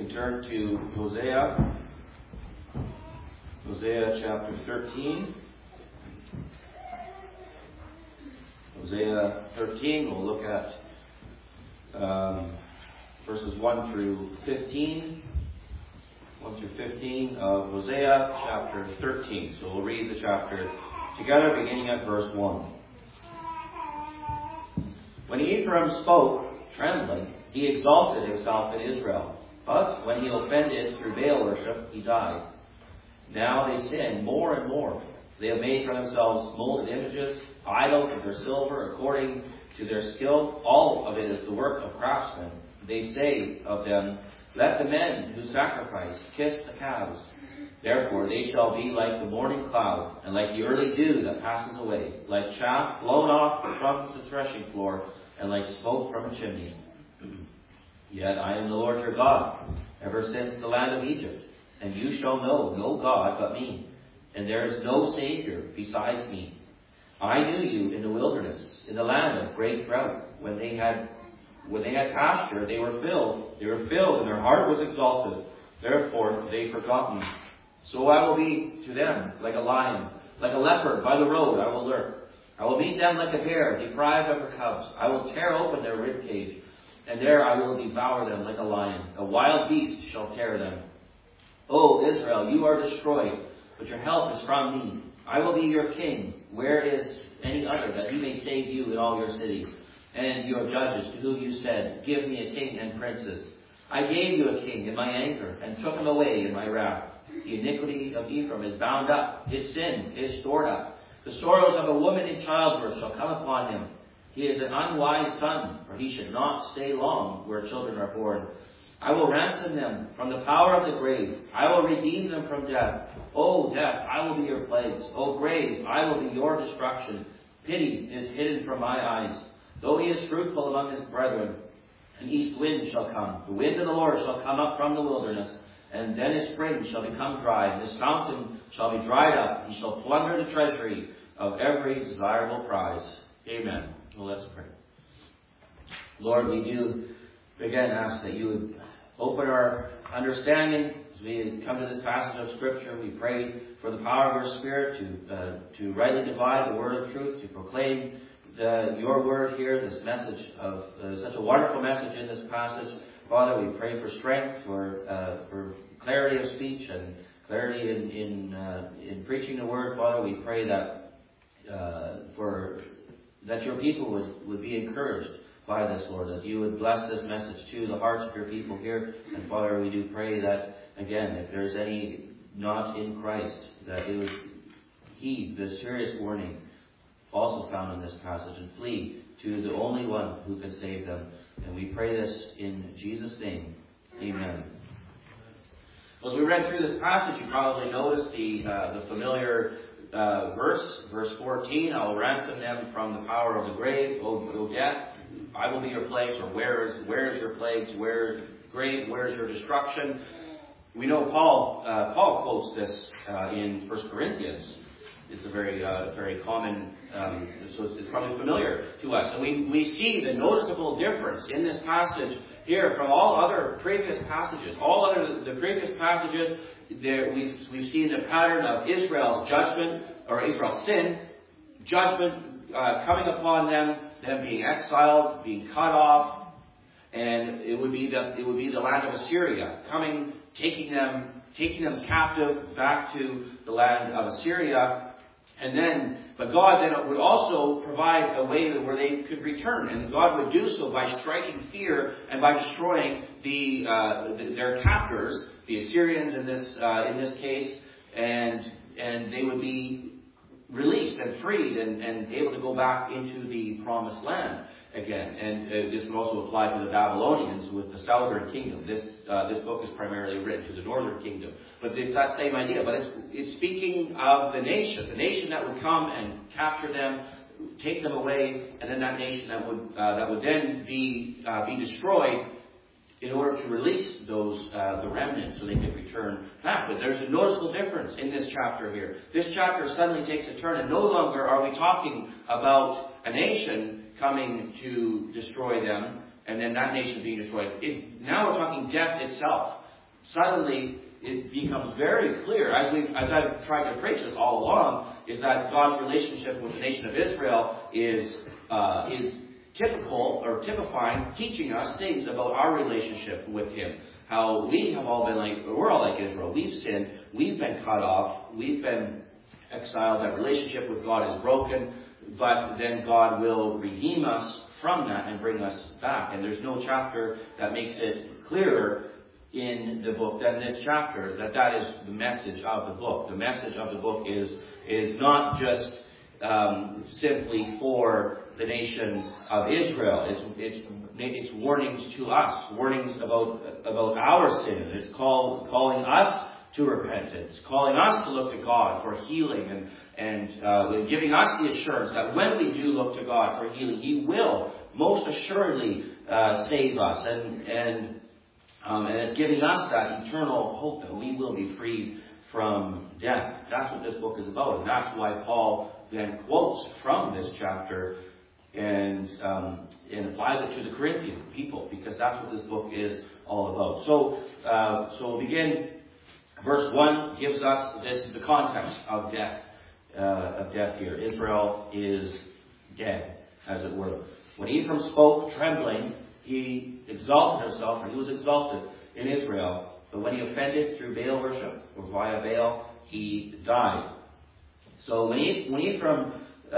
turn to Hosea. Hosea chapter 13. Hosea 13, we'll look at verses 1 through 15. 1 through 15 of Hosea chapter 13. So we'll read the chapter together, beginning at verse 1. When Ephraim spoke, trembling, he exalted himself in Israel. But when he offended through Baal worship, he died. Now they sin more and more. They have made for themselves molded images, idols of their silver, according to their skill. All of it is the work of craftsmen. They say of them, let the men who sacrifice kiss the calves. Therefore they shall be like the morning cloud, and like the early dew that passes away, like chaff blown off from the threshing floor, and like smoke from a chimney. Yet I am the Lord your God, ever since the land of Egypt, and you shall know no God but me, and there is no Savior besides me. I knew you in the wilderness, in the land of great drought. When they had pasture, they were filled, and their heart was exalted. Therefore they forgot me. So I will be to them like a lion, like a leopard by the road I will lurk. I will meet them like a hare, deprived of her cubs. I will tear open their rib cage, and there I will devour them like a lion. A wild beast shall tear them. O Israel, you are destroyed, but your help is from me. I will be your king. Where is any other, that he may save you in all your cities? And your judges, to whom you said, give me a king and princes. I gave you a king in my anger, and took him away in my wrath. The iniquity of Ephraim is bound up, his sin is stored up. The sorrows of a woman in childbirth shall come upon him. He is an unwise son, for he should not stay long where children are born. I will ransom them from the power of the grave. I will redeem them from death. O death, I will be your plagues. O grave, I will be your destruction. Pity is hidden from my eyes. Though he is fruitful among his brethren, an east wind shall come. The wind of the Lord shall come up from the wilderness, and then his spring shall become dry, and his fountain shall be dried up. He shall plunder the treasury of every desirable prize. Amen. Well, let's pray. Lord, we do again ask that you would open our understanding as we come to this passage of Scripture. We pray for the power of your Spirit to rightly divide the word of truth, to proclaim your word here, this message of such a wonderful message in this passage. Father, we pray for strength, for clarity of speech and clarity in preaching the word. Father, we pray that that your people would be encouraged by this, Lord, that you would bless this message to the hearts of your people here. And Father, we do pray that, again, if there's any not in Christ, that they would heed the serious warning also found in this passage and flee to the only one who can save them. And we pray this in Jesus' name. Amen. Well, as we read through this passage, you probably noticed the familiar verse 14. I will ransom them from the power of the grave. O death, I will be your plagues. Or where is your plagues? Where is grave? Where is your destruction? We know Paul quotes this in 1 Corinthians. It's a very common, so it's probably familiar to us. And we see the noticeable difference in this passage here from all other previous passages. The previous passages, we've seen the pattern of Israel's judgment, or Israel's sin, judgment coming upon them being exiled, being cut off, and it would be the land of Assyria coming, taking them captive back to the land of Assyria. But God then would also provide a way where they could return, and God would do so by striking fear and by destroying their captors, the Assyrians in this case, and they would be released and freed and able to go back into the promised land again. And this would also apply to the Babylonians with the southern kingdom. This book is primarily written to the northern kingdom. But it's that same idea. But it's speaking of the nation that would come and capture them, take them away, and then that nation that would then be destroyed in order to release the remnants so they could return back. But there's a noticeable difference in this chapter here. This chapter suddenly takes a turn, and no longer are we talking about a nation coming to destroy them, and then that nation being destroyed. Now we're talking death itself. suddenly it becomes very clear, as I've tried to preach this all along, is that God's relationship with the nation of Israel is typical or typifying, teaching us things about our relationship with Him. How we have all been we're all like Israel. We've sinned. We've been cut off. We've been exiled. That relationship with God is broken. But then God will redeem us from that and bring us back. And there's no chapter that makes it clearer in the book than this chapter, that is the message of the book. The message of the book is not just simply for the nation of Israel. It's warnings to us, warnings about our sin. It's calling us to repentance, calling us to look to God for healing, and giving us the assurance that when we do look to God for healing, He will most assuredly save us, and it's giving us that eternal hope that we will be freed from death. That's what this book is about, and that's why Paul then quotes from this chapter and applies it to the Corinthian people, because that's what this book is all about. So we'll begin. Verse 1 gives us the context of death here. Israel is dead, as it were. When Ephraim spoke trembling, he exalted himself, or he was exalted in Israel. But when he offended through Baal worship, or via Baal, he died. So when Ephraim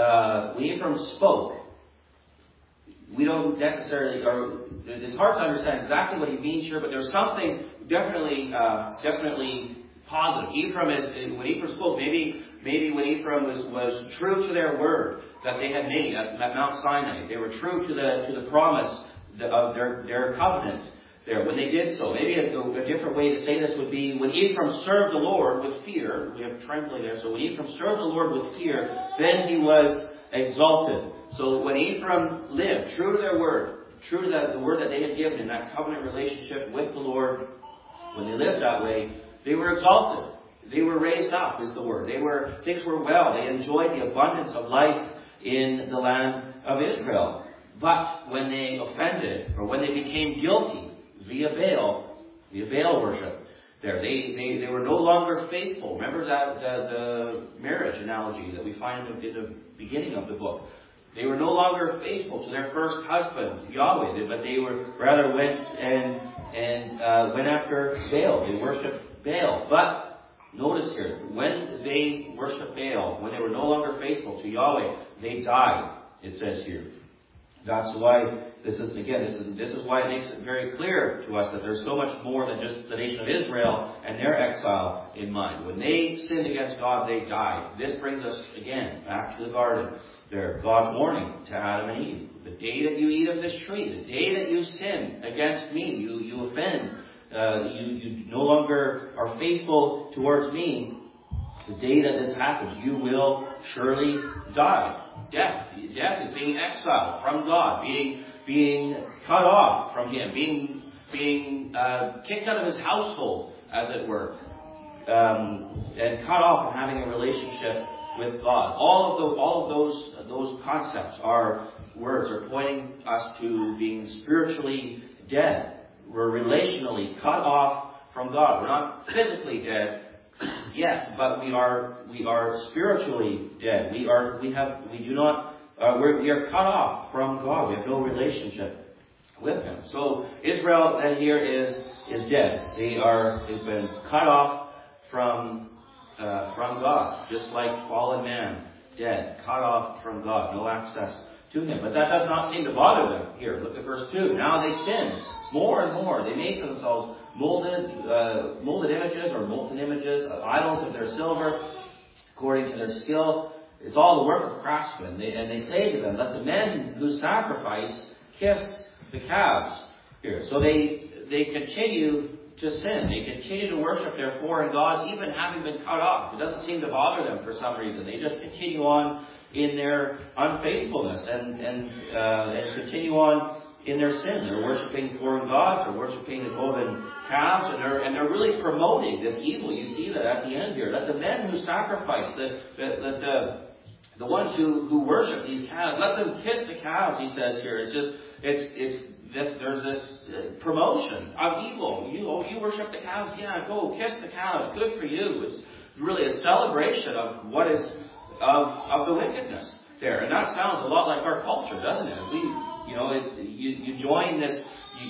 spoke, we don't necessarily, or it's hard to understand exactly what he means here, but there's something definitely positive. When Ephraim spoke, maybe when Ephraim was true to their word that they had made at Mount Sinai, they were true to the promise of their covenant there. When they did so, maybe a different way to say this would be, when Ephraim served the Lord with fear, we have trembling there, so when Ephraim served the Lord with fear, then he was exalted. So when Ephraim lived true to their word, true to the word that they had given in that covenant relationship with the Lord, when they lived that way, they were exalted. They were raised up, is the word. Things were well. They enjoyed the abundance of life in the land of Israel. But when they offended, or when they became guilty via Baal worship, they were no longer faithful. Remember that the marriage analogy that we find in the beginning of the book. They were no longer faithful to their first husband, Yahweh, but they rather went after Baal. They worshipped Baal. But notice here, when they worshipped Baal, when they were no longer faithful to Yahweh, they died, it says here. That's why this is why it makes it very clear to us that there's so much more than just the nation of Israel and their exile in mind. When they sinned against God, they died. This brings us again back to the garden. There, God's warning to Adam and Eve: the day that you eat of this tree, the day that you sin against me, you offend, you no longer are faithful towards me, the day that this happens, you will surely die. Death is being exiled from God, being cut off from Him, being kicked out of His household, as it were, and cut off from having a relationship with God. All of those concepts are pointing us to being spiritually dead. We're relationally cut off from God. We're not physically dead yet, but we are spiritually dead. We are cut off from God. We have no relationship with Him. So Israel then here is dead. They've been cut off from God, just like fallen man, dead, cut off from God, no access to Him. But that does not seem to bother them. Here, look at verse 2. Now they sin more and more. They make for themselves molded images or molten images, idols of their silver, according to their skill. It's all the work of craftsmen. And they say to them, let the men who sacrifice kiss the calves. Here, so they continue to sin. They continue to worship their foreign gods, even having been cut off. It doesn't seem to bother them for some reason. They just continue on in their unfaithfulness and continue on in their sin. They're worshiping foreign gods. They're worshiping the golden calves, and they're really promoting this evil. You see that at the end here. Let the men who sacrifice, the ones who worship these calves, let them kiss the calves. He says here. It's there's this promotion of evil. You worship the cows, yeah, go kiss the cows, good for you. It's really a celebration of what is of the wickedness there, and that sounds a lot like our culture, doesn't it? You join this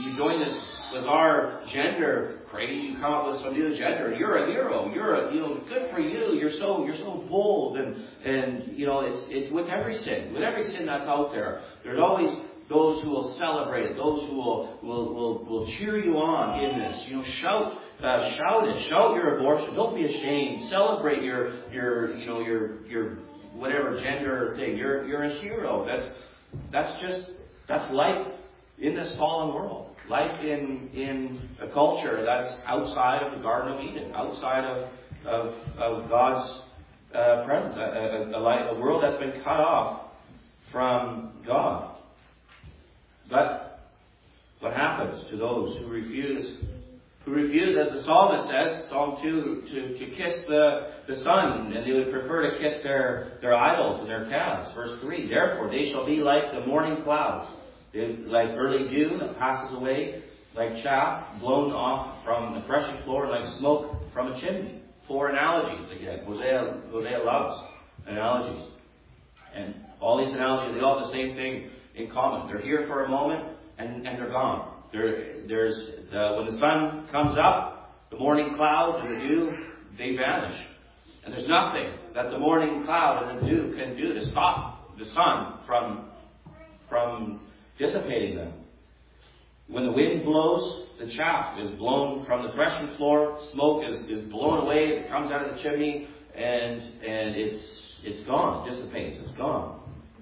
bizarre gender craze. You come up with some new gender. You're a hero. Good for you. You're so bold, and it's with every sin that's out there. There's always those who will celebrate it, those who will cheer you on in this. Shout it, shout your abortion. Don't be ashamed. Celebrate your whatever gender thing. You're a hero. That's life in this fallen world. Life in a culture that's outside of the Garden of Eden, outside of God's presence, a world that's been cut off from God. But what happens to those who refuse, as the psalmist says, Psalm 2, to kiss the sun, and they would prefer to kiss their idols and their calves. Verse 3, therefore they shall be like the morning clouds, like early dew that passes away, like chaff blown off from the threshing floor, like smoke from a chimney. 4 analogies again. Hosea loves analogies. And all these analogies, they all have the same thing in common. They're here for a moment and they're gone. When the sun comes up, the morning cloud and the dew, they vanish. And there's nothing that the morning cloud and the dew can do to stop the sun from dissipating them. When the wind blows, the chaff is blown from the threshing floor, smoke is blown away as it comes out of the chimney, and it's gone, it dissipates, it's gone.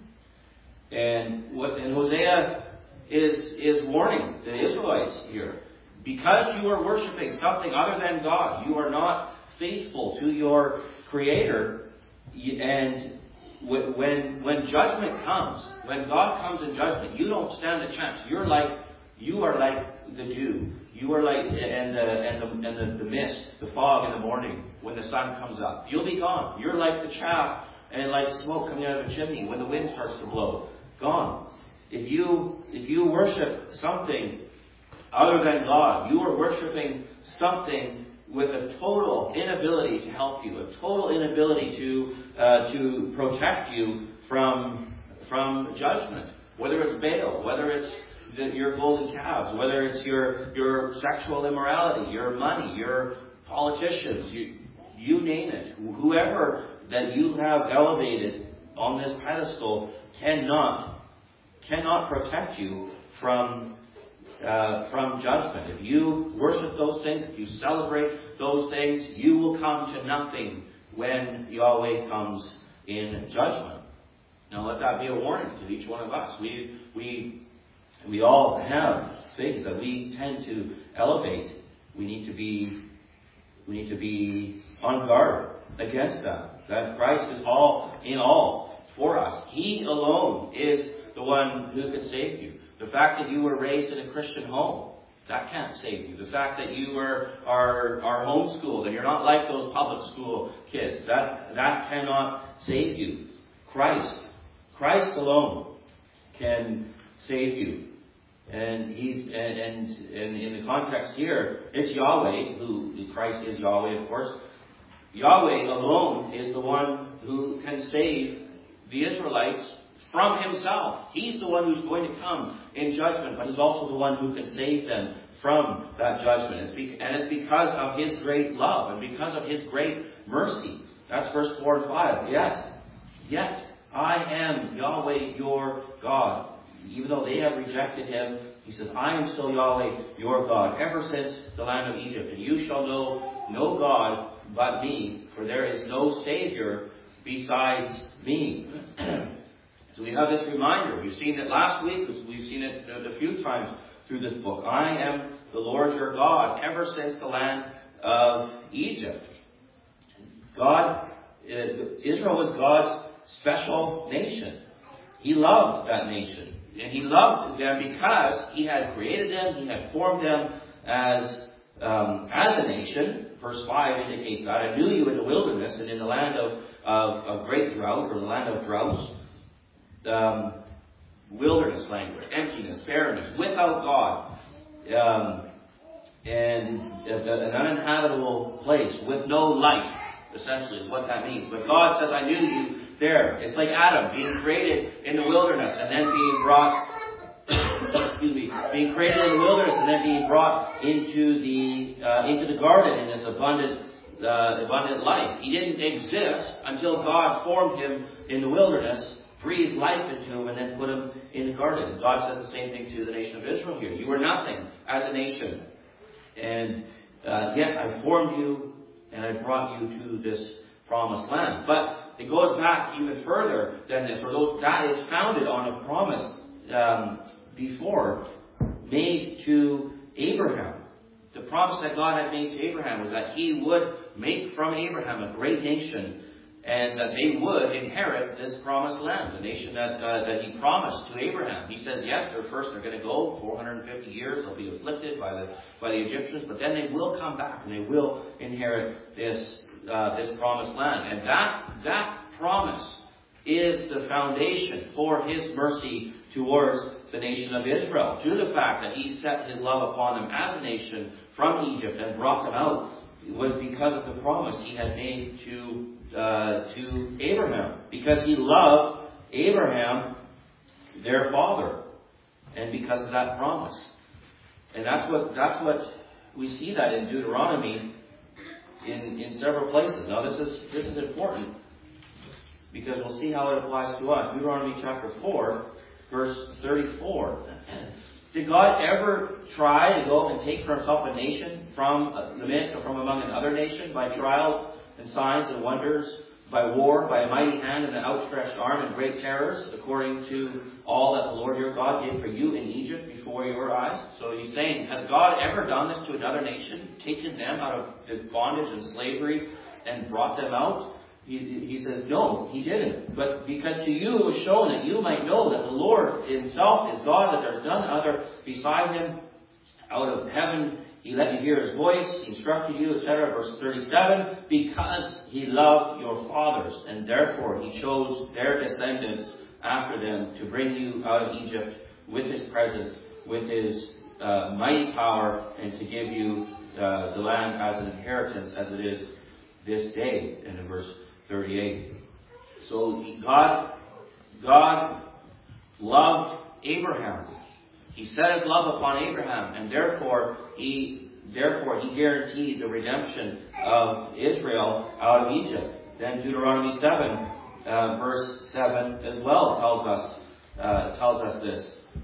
And Hosea is warning the Israelites here. Because you are worshiping something other than God, you are not faithful to your Creator, and when judgment comes, when God comes in judgment, you don't stand a chance. You are like the dew. You are like the mist, the fog in the morning when the sun comes up. You'll be gone. You're like the chaff and like smoke coming out of a chimney when the wind starts to blow. Gone. If you worship something other than God, you are worshiping something with a total inability to help you, a total inability to protect you from judgment. Whether it's Baal, whether it's your golden calves, whether it's your sexual immorality, your money, your politicians, you name it. Whoever that you have elevated on this pedestal cannot protect you from judgment. If you worship those things, if you celebrate those things, you will come to nothing when Yahweh comes in judgment. Now let that be a warning to each one of us. We all have things that we tend to elevate. We need to be on guard against that. That Christ is all in all for us. He alone is the one who can save you. The fact that you were raised in a Christian home, that can't save you. The fact that you are homeschooled and you're not like those public school kids, that cannot save you. Christ alone can save you. And in the context here, it's Yahweh, who Christ is Yahweh, of course. Yahweh alone is the one who can save the Israelites from himself. He's the one who's going to come in judgment, but he's also the one who can save them from that judgment. And it's because of his great love and because of his great mercy. That's verse 4 and 5. Yet I am Yahweh your God. Even though they have rejected him, he says, I am still Yahweh your God, ever since the land of Egypt. And you shall know no God but me, for there is no Savior besides me. So we have this reminder. We've seen it last week. We've seen it a few times through this book. I am the Lord your God, ever since the land of Egypt. Israel was God's special nation. He loved that nation. And he loved them because he had created them, he had formed them as a nation. Verse 5 indicates that. I knew you in the wilderness and in the land of great drought, or the land of droughts. wilderness language, emptiness, barrenness, without God, and an uninhabitable place with no life, essentially is what that means. But God says, I knew you there. It's like Adam being created in the wilderness and then being brought, being created in the wilderness and then being brought into the garden in this abundant life. He didn't exist until God formed him in the wilderness, breathed life into him, and then put him in the garden. And God says the same thing to the nation of Israel here. You were nothing as a nation. And yet I formed you and I brought you to this promised land. But it goes back even further than this. That is founded on a promise before made to Abraham. The promise that God had made to Abraham was that he would make from Abraham a great nation, and that they would inherit this promised land, the nation that he promised to Abraham. He says, yes, they're going to go 450 years. They'll be afflicted by the Egyptians, but then they will come back and they will inherit this promised land. And that promise is the foundation for his mercy towards the nation of Israel, due to the fact that he set his love upon them as a nation from Egypt and brought them out. It was because of the promise he had made to Abraham, because he loved Abraham, their father, and because of that promise. And that's what we see that in Deuteronomy in several places. Now this is important, because we'll see how it applies to us. Deuteronomy chapter 4, verse 34. Did God ever try to go and take for himself a nation from the midst or from among another nation by trials and signs and wonders, by war, by a mighty hand and an outstretched arm and great terrors, according to all that the Lord your God did for you in Egypt before your eyes? So he's saying, has God ever done this to another nation, taken them out of this bondage and slavery and brought them out? He says, no, he didn't. But because to you it was shown that you might know that the Lord himself is God, that there's none other beside him. Out of heaven he let you hear his voice, he instructed you, etc. Verse 37, because he loved your fathers, and therefore he chose their descendants after them to bring you out of Egypt with his presence, with his mighty power, and to give you the land as an inheritance as it is this day. And in verse 38. So God loved Abraham. He set his love upon Abraham, and therefore he guaranteed the redemption of Israel out of Egypt. Then Deuteronomy 7, verse 7 as well tells us this.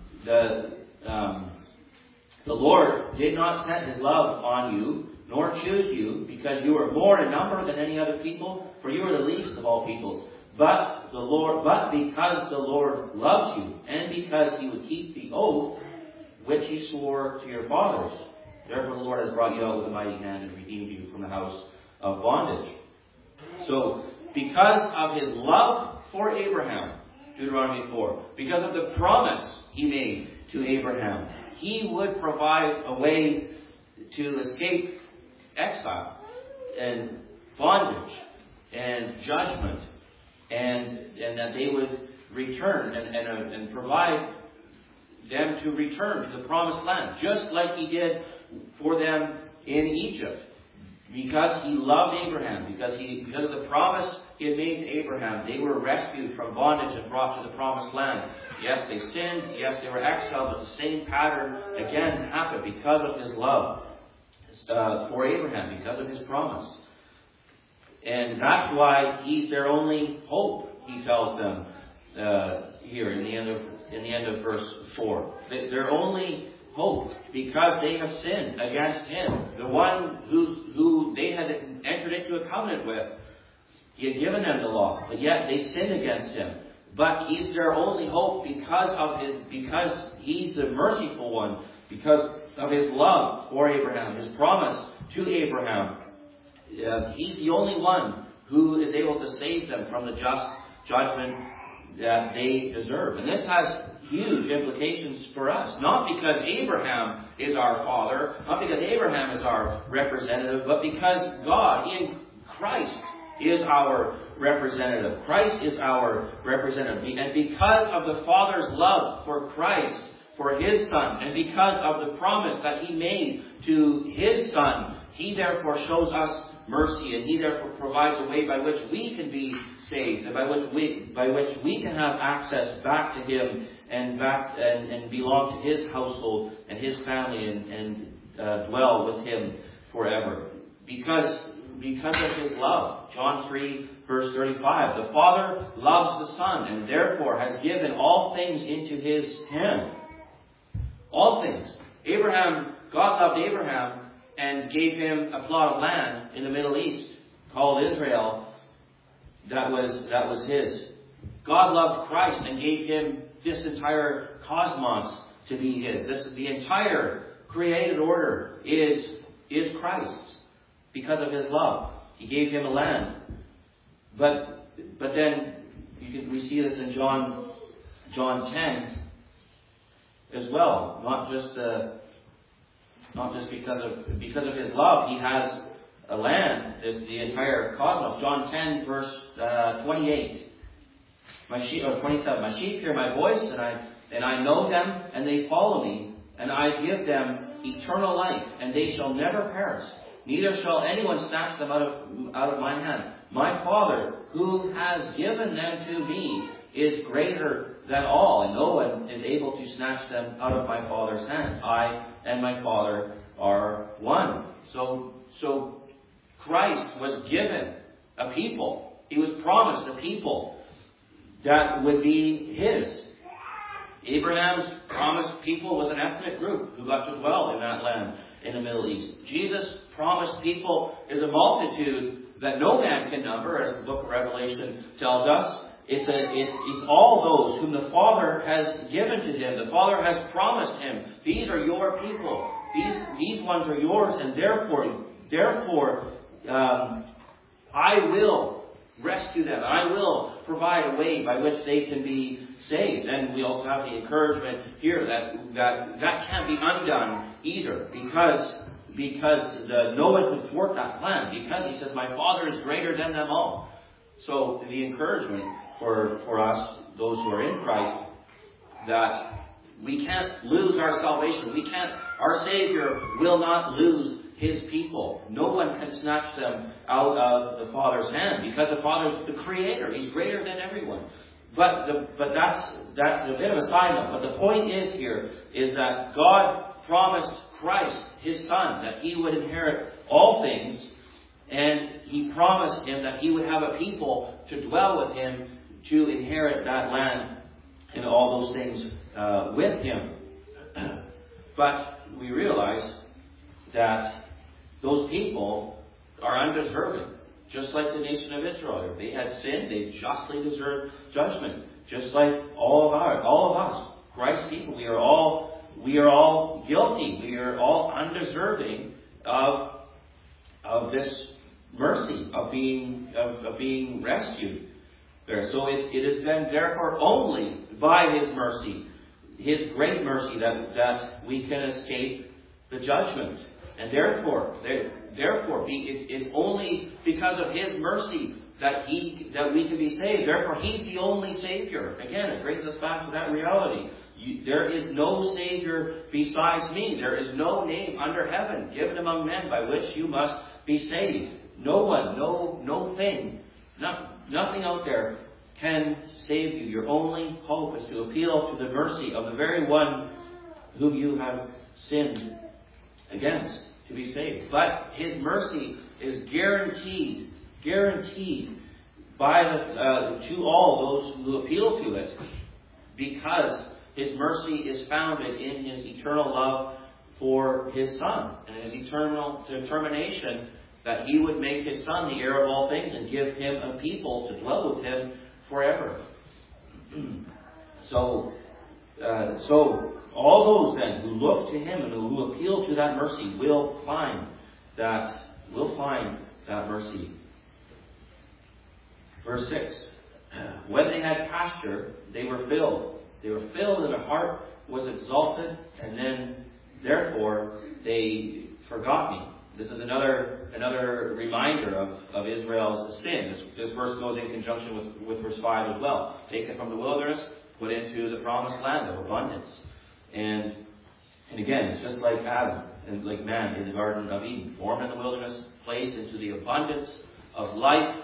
The Lord did not set his love on you, nor choose you, because you were more in number than any other people, for you are the least of all peoples. But because the Lord loves you, and because he would keep the oath which he swore to your fathers, therefore the Lord has brought you out with a mighty hand and redeemed you from the house of bondage. So, because of his love for Abraham, Deuteronomy 4, because of the promise he made to Abraham, he would provide a way to escape exile and bondage and judgment, and that they would return and provide them to return to the promised land, just like he did for them in Egypt. Because he loved Abraham, because of the promise he had made to Abraham, they were rescued from bondage and brought to the promised land. Yes, they sinned. Yes, they were exiled, but the same pattern again happened because of his love for Abraham, because of his promise. And that's why he's their only hope, he tells them here in the end of verse 4. Their only hope, because they have sinned against him, the one who they had entered into a covenant with. He had given them the law, but yet they sinned against him. But he's their only hope because he's the merciful one, because of his love for Abraham, his promise to Abraham. He's the only one who is able to save them from the just judgment that they deserve. And this has huge implications for us. Not because Abraham is our father, not because Abraham is our representative, but because God in Christ is our representative. Christ is our representative. And because of the Father's love for Christ, for His Son, and because of the promise that He made to His Son, He therefore shows us mercy, and He therefore provides a way by which we can be saved, and by which we can have access back to Him and belong to His household and His family and dwell with Him forever. Because of His love. John 3, verse 35. The Father loves the Son, and therefore has given all things into His hand. All things. God loved Abraham and gave him a plot of land in the Middle East called Israel. That was his. God loved Christ and gave him this entire cosmos to be his. The entire created order is Christ's because of His love. He gave him a land. But then we see this in John 10 as well. Not just because of His love, He has a land. It's the entire cosmos. John 10, verse 28. 27. My sheep hear my voice, and I know them, and they follow me, and I give them eternal life, and they shall never perish. Neither shall anyone snatch them out of my hand. My Father, who has given them to me, is greater than all, and no one is able to snatch them out of my Father's hand. I and my Father are one. So Christ was given a people. He was promised a people that would be His. Abraham's promised people was an ethnic group who got to dwell in that land in the Middle East. Jesus' promised people is a multitude that no man can number, as the book of Revelation tells us. It's all those whom the Father has given to Him. The Father has promised Him. These are your people. These ones are yours, and therefore, I will rescue them. I will provide a way by which they can be saved. And we also have the encouragement here that can't be undone either, because no one can thwart that plan, because He says, my Father is greater than them all. So the encouragement for us, those who are in Christ, that we can't lose our salvation. Our Savior will not lose His people. No one can snatch them out of the Father's hand, because the Father's the Creator. He's greater than everyone. But that's a bit of a side note. But the point here is that God promised Christ, His Son, that He would inherit all things, and He promised Him that He would have a people to dwell with Him, to inherit that land and all those things with Him. But we realize that those people are undeserving. Just like the nation of Israel. They had sinned, they justly deserved judgment. Just like all of us, Christ's people, we are all guilty. We are all undeserving of this mercy, of being rescued there. So it is then therefore only by His mercy, His great mercy, that we can escape the judgment. And therefore, it's only because of His mercy that we can be saved. Therefore, He's the only Savior. Again, it brings us back to that reality. There is no Savior besides me. There is no name under heaven given among men by which you must be saved. No one, no thing, nothing out there can save you. Your only hope is to appeal to the mercy of the very one whom you have sinned against to be saved. But His mercy is guaranteed by to all those who appeal to it, because His mercy is founded in His eternal love for His Son, and His eternal determination that He would make His Son the heir of all things and give Him a people to dwell with Him forever. So all those then who look to Him and who appeal to that mercy will find that mercy. Verse 6. When they had pasture, they were filled. They were filled, and their heart was exalted, and then therefore they forgot me. This is another reminder of Israel's sin. This verse goes in conjunction with verse 5 as well. Taken from the wilderness, put into the promised land of abundance. And again, it's just like Adam and like man in the Garden of Eden. Formed in the wilderness, placed into the abundance of life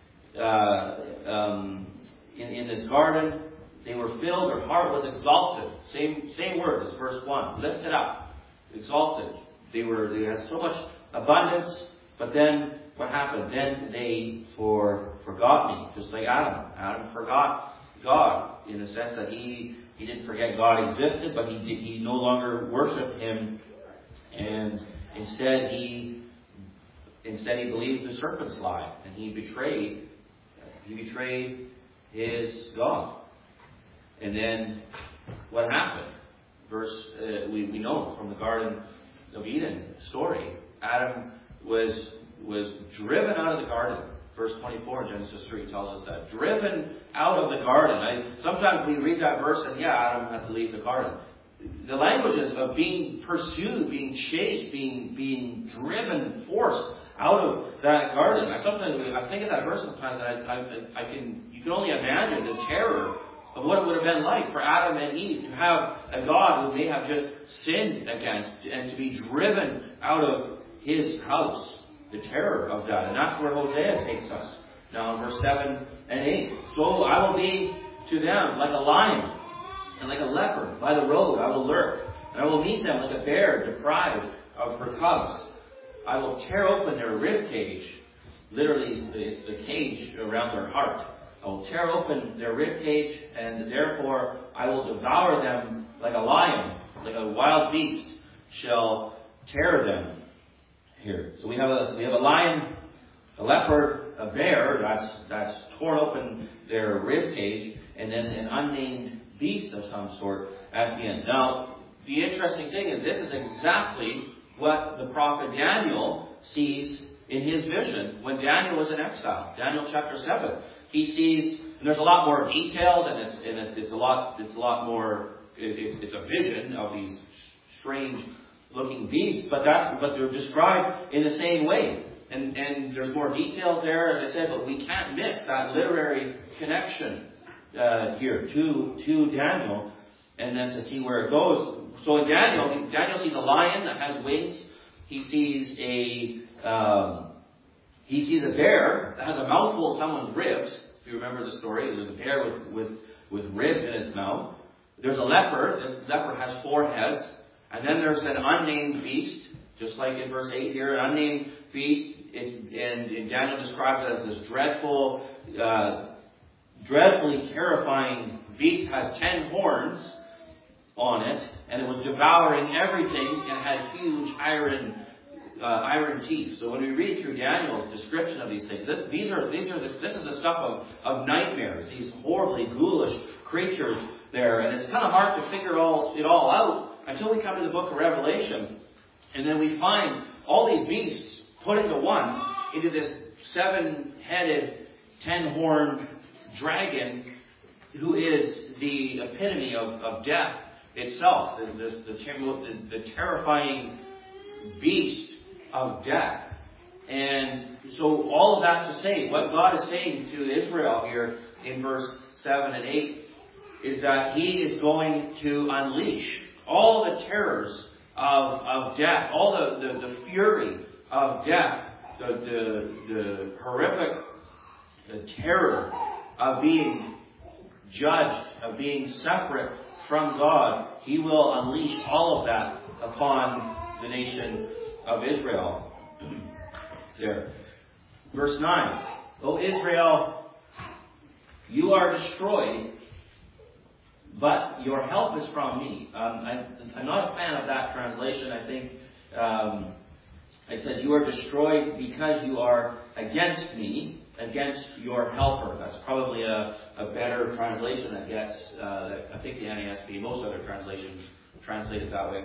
in this garden. They were filled, their heart was exalted. Same word as verse 1. Lifted up, exalted. They had so much abundance, but then what happened? Then they forgot me, just like Adam. Adam forgot God in the sense that he didn't forget God existed, but he no longer worshipped Him, and instead he believed the serpent's lie, and he betrayed his God. And then what happened? We know from the Garden of Eden story, Adam was driven out of the garden. Verse 24 in Genesis 3 tells us that. Driven out of the garden. Sometimes we read that verse and Adam had to leave the garden. The language is of being pursued, being chased, being driven, forced out of that garden. I think of that verse sometimes and you can only imagine the terror of what it would have been like for Adam and Eve to have a God who may have just sinned against and to be driven out of His house. The terror of that. And that's where Hosea takes us. Now in verse 7 and 8. So I will be to them like a lion and like a leopard by the road I will lurk. And I will meet them like a bear deprived of her cubs. I will tear open their rib cage. Literally, it's the cage around their heart. I will tear open their rib cage, and therefore I will devour them like a lion, like a wild beast shall tear them. Here, so we have a lion, a leopard, a bear that's torn open their rib cage, and then an unnamed beast of some sort at the end. Now, the interesting thing is this is exactly what the prophet Daniel sees in his vision when Daniel was in exile. Daniel chapter 7. He sees, and there's a lot more details, and it's a lot more. It's a vision of these strange looking beasts, but they're described in the same way. And there's more details there, as I said, but we can't miss that literary connection here to Daniel, and then to see where it goes. So in Daniel sees a lion that has wings. He sees a bear that has a mouthful of someone's ribs. If you remember the story, there's a bear with ribs in its mouth. There's a leopard. This leopard has 4 heads. And then there's an unnamed beast, just like in verse 8 here, an unnamed beast. And Daniel describes it as this dreadfully terrifying beast. Has 10 horns on it, and it was devouring everything and had huge iron teeth. So when we read through Daniel's description of these things, this is the stuff of nightmares. These horribly ghoulish creatures there, and it's kind of hard to figure it all out until we come to the book of Revelation, and then we find all these beasts put into one, into this 7-headed, 10-horned dragon, who is the epitome of death itself, the terrifying beast of death. And so all of that to say, what God is saying to Israel here in verse 7 and 8 is that He is going to unleash all the terrors of death, all the fury of death, the horrific terror of being judged, of being separate from God. He will unleash all of that upon the nation of Israel. There. Verse 9. O Israel, you are destroyed, but your help is from me. I'm not a fan of that translation. I think it says you are destroyed because you are against me, against your helper. That's probably a better translation that gets, I think the NASB, most other translations translate it that way.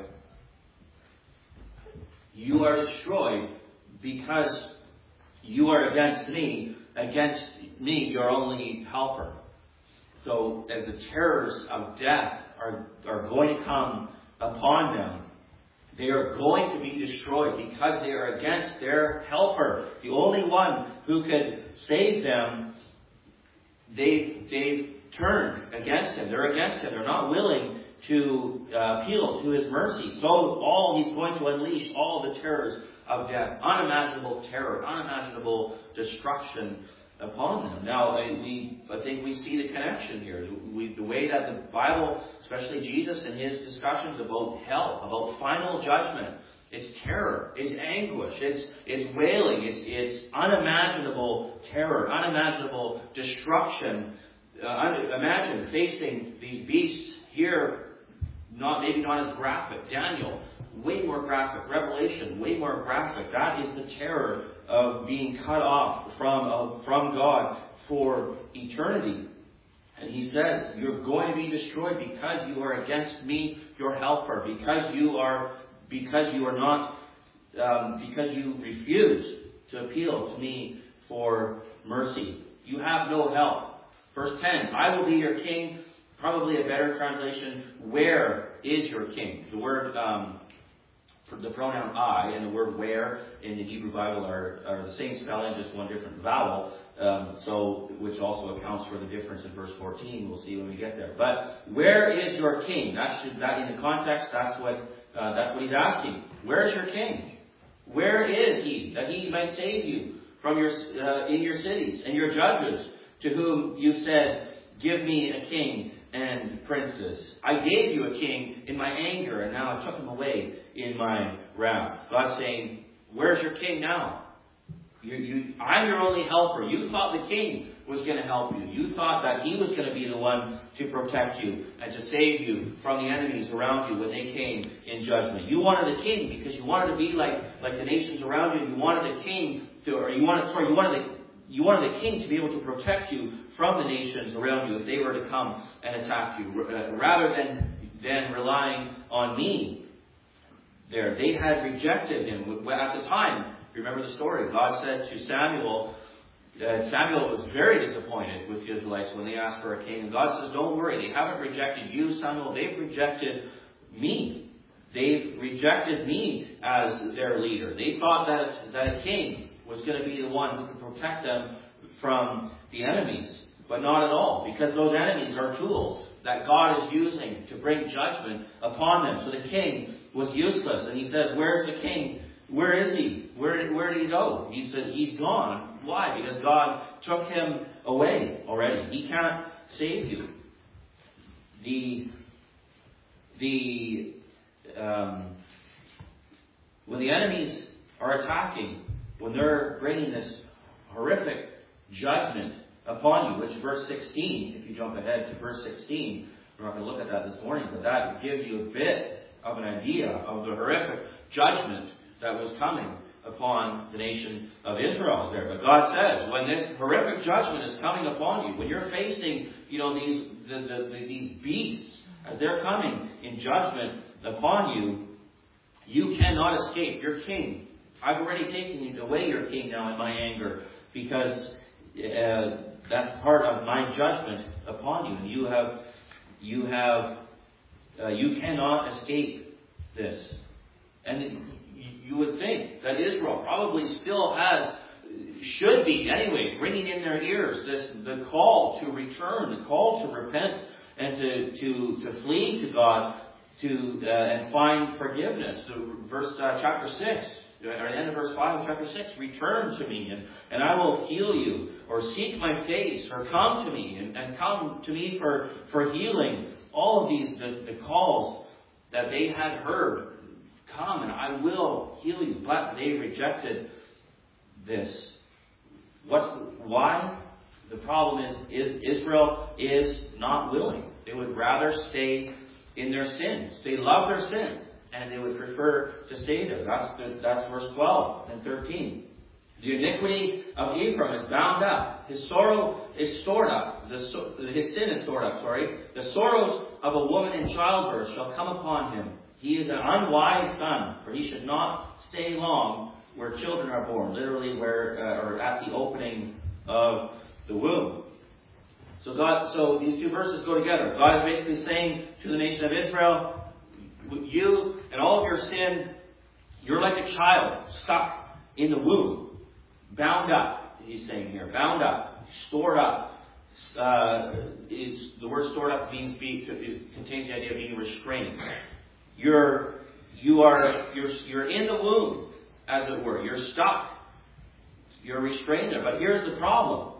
You are destroyed because you are against me, your only helper. So as the terrors of death are going to come upon them, They are going to be destroyed because they are against their helper. The only one who could save them, they've turned against him. They're against him. They're not willing to appeal to his mercy. So he's going to unleash all the terrors of death, unimaginable terror, unimaginable destruction upon them. Now, I think we see the connection here. The way that the Bible, especially Jesus and his discussions about hell, about final judgment, it's terror, it's anguish, it's wailing, it's unimaginable terror, unimaginable destruction. Imagine facing these beasts here, maybe not as graphic. Daniel, way more graphic. Revelation, way more graphic. That is the terror of being cut off from God for eternity. And he says, you're going to be destroyed because you are against me, your helper, because you refuse to appeal to me for mercy. You have no help. Verse 10, I will be your king. Probably a better translation, where is your king? The word, the pronoun I and the word where in the Hebrew Bible are the same spelling, just one different vowel, which also accounts for the difference in verse 14. We'll see when we get there. But where is your king? That in the context, that's what he's asking. Where is your king? Where is he, that he might save you from in your cities and your judges, to whom you said, give me a king and princes. I gave you a king in my anger, and now I took him away in my wrath. God's saying, where's your king now? I'm your only helper. You thought the king was going to help you. You thought that he was going to be the one to protect you and to save you from the enemies around you when they came in judgment. You wanted a king because you wanted to be like the nations around you. You wanted a king you wanted the king to be able to protect you from the nations around you if they were to come and attack you, rather than relying on me. They had rejected him at the time. Remember the story. God said to Samuel, Samuel was very disappointed with the Israelites when they asked for a king. And God says, don't worry, they haven't rejected you, Samuel. They've rejected me. They've rejected me as their leader. They thought that a king was going to be the one who could protect them from the enemies. But not at all, because those enemies are tools that God is using to bring judgment upon them. So the king was useless. And he says, where's the king? Where is he? Where did he go? He said, he's gone. Why? Because God took him away already. He can't save you. When the enemies are attacking, when they're bringing this horrific judgment upon you, which verse 16, if you jump ahead to verse 16, we're not going to look at that this morning, but that gives you a bit of an idea of the horrific judgment that was coming upon the nation of Israel there. But God says, when this horrific judgment is coming upon you, when you're facing, these beasts as they're coming in judgment upon you, you cannot escape your king. I've already taken away your king now in my anger, because that's part of my judgment upon you, and you cannot escape this. And you would think that Israel probably still should be anyways, ringing in their ears the call to return, the call to repent, and to flee to God, and find forgiveness. Chapter 6, or the end of verse 5 of chapter 6, return to me, and I will heal you, or seek my face, or come to me, and come to me for healing. All of these, the calls that they had heard, come and I will heal you. But they rejected this. Why? The problem is Israel is not willing. They would rather stay in their sins. They love their sin, and they would prefer to stay there. That's verse 12 and 13. The iniquity of Ephraim is bound up. His sorrow is stored up. His sin is stored up, The sorrows of a woman in childbirth shall come upon him. He is an unwise son, for he should not stay long where children are born. Literally, or at the opening of the womb. So these two verses go together. God is basically saying to the nation of Israel, you and all of your sin, you're like a child stuck in the womb, bound up. He's saying here, bound up, stored up. The word stored up contains the idea of being restrained. You're in the womb, as it were. You're stuck. You're restrained there. But here's the problem.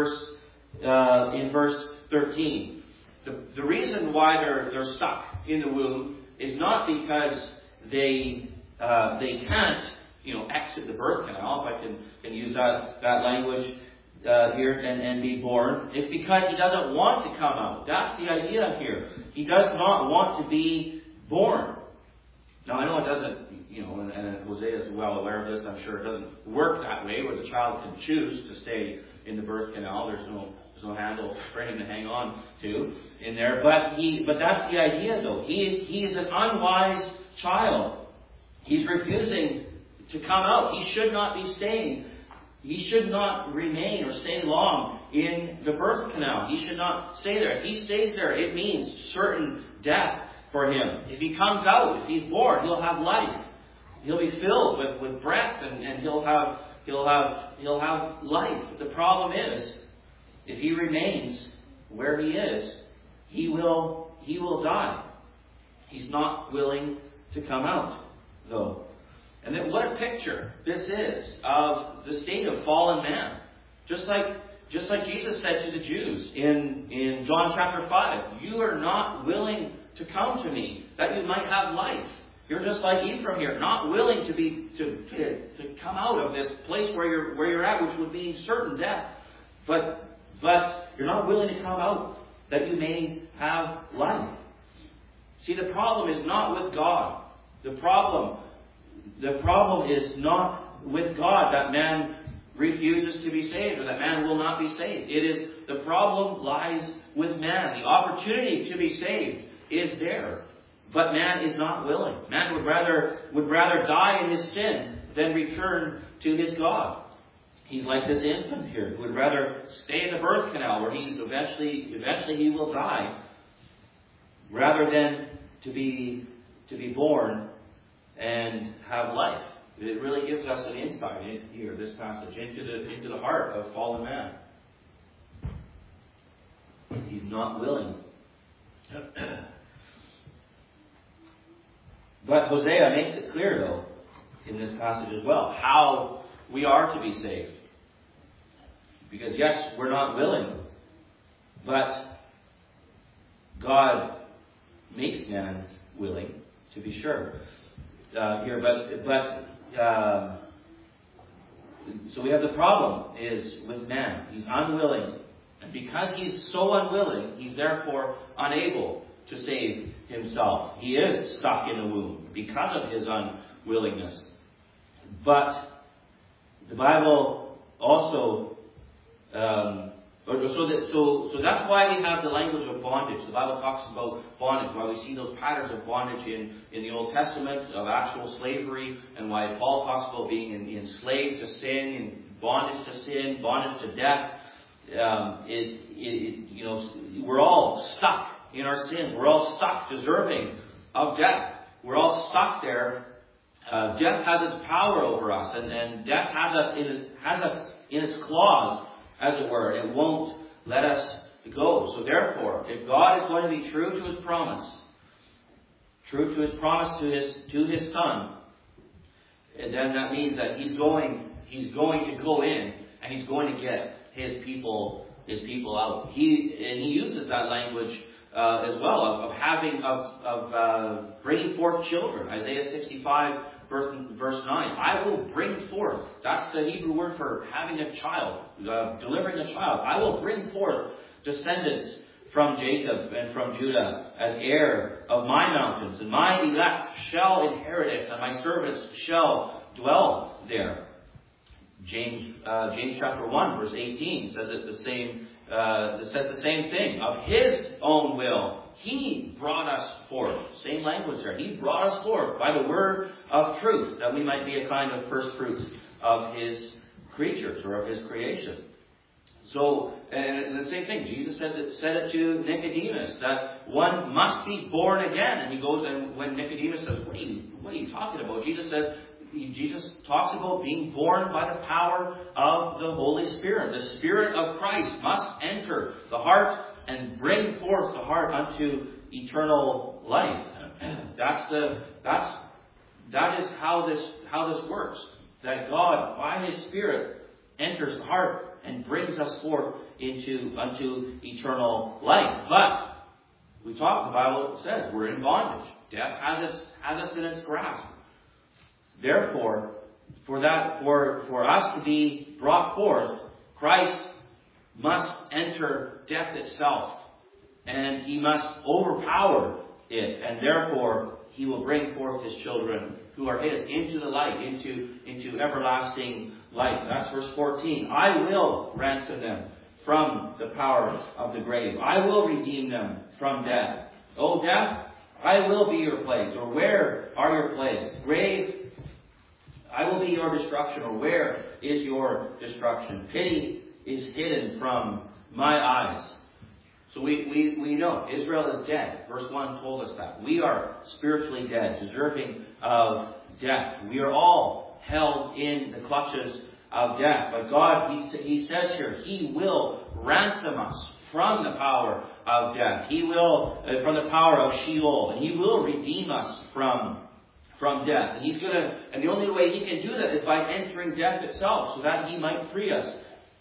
In verse 13. The reason why they're stuck in the womb is not because they can't, exit the birth canal, if I can use that language here and be born. It's because he doesn't want to come out. That's the idea here. He does not want to be born. Now I know it doesn't, and Hosea is well aware of this. I'm sure it doesn't work that way, where the child can choose to stay in the birth canal. There's no handle for him to hang on to in there. But that's the idea, though. He is an unwise child. He's refusing to come out. He should not be staying. He should not remain or stay long in the birth canal. He should not stay there. If he stays there, it means certain death for him. If he comes out, if he's born, he'll have life. He'll be filled with breath, and he'll have life. But the problem is, if he remains where he is, he will die. He's not willing to come out, though. And then what a picture this is of the state of fallen man. Just like Jesus said to the Jews in John chapter 5, you are not willing to come to me that you might have life. You're just like Ephraim here, not willing to come out of this place where you're at, which would be certain death. But you're not willing to come out that you may have life. See, the problem is not with God. The problem is not with God that man refuses to be saved, or that man will not be saved. The problem lies with man. The opportunity to be saved is there, but man is not willing. Man would rather die in his sin than return to his God. He's like this infant here who would rather stay in the birth canal, where he's eventually he will die, rather than to be born and have life. It really gives us an insight in here, this passage, into the heart of fallen man. He's not willing. But Hosea makes it clear, though, in this passage as well, how we are to be saved. Because yes, we're not willing, but God makes man willing, to be sure. So we have the problem is with man. He's unwilling. And because he's so unwilling, he's therefore unable to save himself. He is stuck in the womb because of his unwillingness. But the Bible also, so that's why we have the language of bondage. The Bible talks about bondage, why we see those patterns of bondage in the Old Testament, of actual slavery, and why Paul talks about being enslaved to sin, and bondage to sin, bondage to death. We're all stuck in our sins. We're all stuck deserving of death. We're all stuck there. Death has its power over us, and death has us in its claws, as it were, and it won't let us go. So therefore, if God is going to be true to His promise to His Son, then that means that He's going to go in, and He's going to get His people out. He uses that language as well of bringing forth children. Isaiah 65 verse 9. I will bring forth. That's the Hebrew word for having a child, delivering a child. I will bring forth descendants from Jacob and from Judah as heir of my mountains, and my elect shall inherit it, and my servants shall dwell there. James chapter 1 verse 18 says the same thing. Of His own will, He brought us forth. Same language there. He brought us forth by the word of truth, that we might be a kind of first fruits of His creatures, or of His creation. So, and the same thing, Jesus said it to Nicodemus, that one must be born again. And he goes, and when Nicodemus says, what are you talking about? Jesus talks about being born by the power of the Holy Spirit. The Spirit of Christ must enter the heart and bring forth the heart unto eternal life. That is how this works. That God, by His Spirit, enters the heart and brings us forth unto eternal life. But the Bible says we're in bondage. Death has us in its grasp. Therefore, for us to be brought forth, Christ must enter death itself, and He must overpower it, and therefore He will bring forth His children who are His into the light, into everlasting life. That's verse 14. I will ransom them from the power of the grave. I will redeem them from death. O death, I will be your plagues. Or where are your plagues? Grave, I will be your destruction. Or where is your destruction? Pity is hidden from my eyes. So we know Israel is dead. Verse 1 told us that. We are spiritually dead, deserving of death. We are all held in the clutches of death. But God, He says here, He will ransom us from the power of death. He will, from the power of Sheol. And He will redeem us from death. And the only way He can do that is by entering death itself, so that He might free us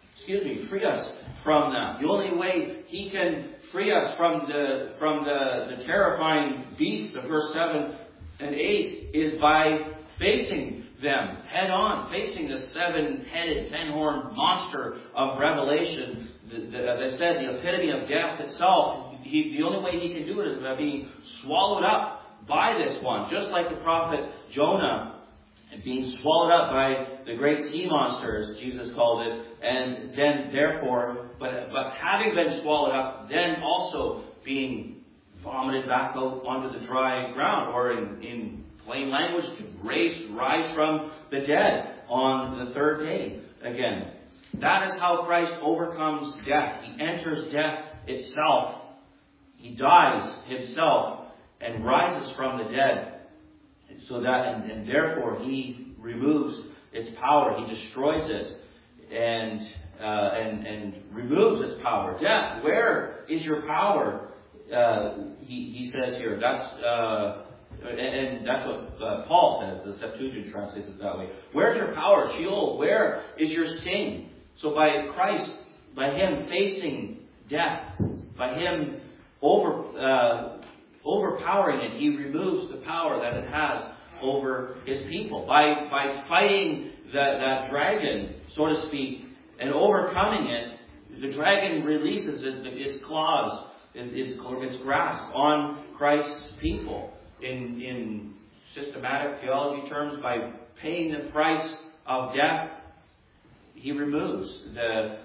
from that. The only way He can free us from the terrifying beasts of verse 7 and 8 is by facing them head on, facing the 7-headed, 10-horned monster of Revelation. As I said, the epitome of death itself. The only way He can do it is by being swallowed up by this one, just like the prophet Jonah being swallowed up by the great sea monster, as Jesus calls it, and then therefore, but having been swallowed up, then also being vomited back out onto the dry ground, or in plain language, to rise from the dead on the third day again. That is how Christ overcomes death. He enters death itself. He dies Himself and rises from the dead. So that, and therefore He removes its power. He destroys it and removes its power. Death, where is your power? He says here. And that's what Paul says. The Septuagint translates it that way. Where's your power, Sheol? Where is your sting? So by Christ, by Him facing death, by Him overpowering it, He removes the power that it has over His people. By fighting that dragon, so to speak, and overcoming it, the dragon releases its claws, its grasp on Christ's people. In systematic theology terms, by paying the price of death, He removes or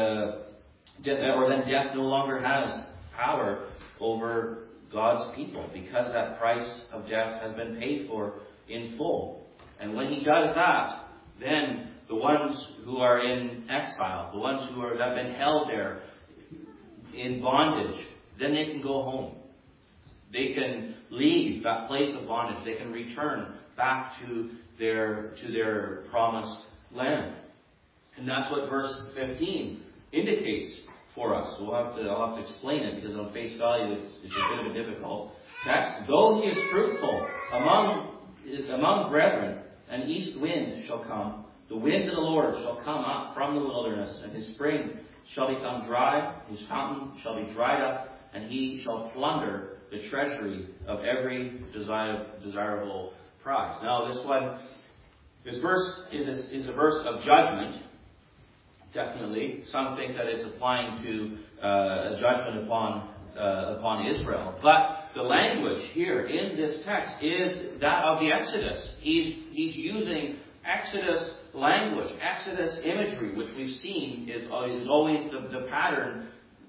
then death no longer has power over God's people, because that price of death has been paid for in full. And when He does that, then the ones who are in exile, the ones who have been held there in bondage, then they can go home. They can leave that place of bondage. They can return back to their promised land. And that's what verse 15 indicates for us. So I'll have to explain it, because on face value it's a bit of a difficult text. Though he is fruitful among brethren, an east wind shall come. The wind of the Lord shall come up from the wilderness, and His spring shall become dry. His fountain shall be dried up, and He shall plunder the treasury of every desirable prize. Now this verse is a verse of judgment. Definitely, some think that it's applying to a judgment upon Israel. But the language here in this text is that of the Exodus. He's using Exodus language, Exodus imagery, which we've seen is always the pattern